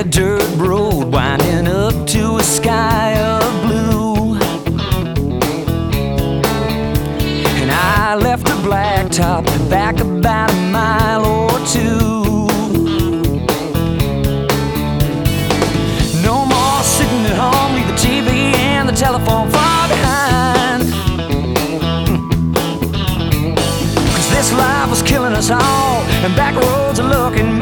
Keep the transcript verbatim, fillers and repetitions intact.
dirt road winding up to a sky of blue. And I left the blacktop back about a mile or two. No more sitting at home, leave the T V and the telephone far behind. Cause this life was killing us all, and back roads are looking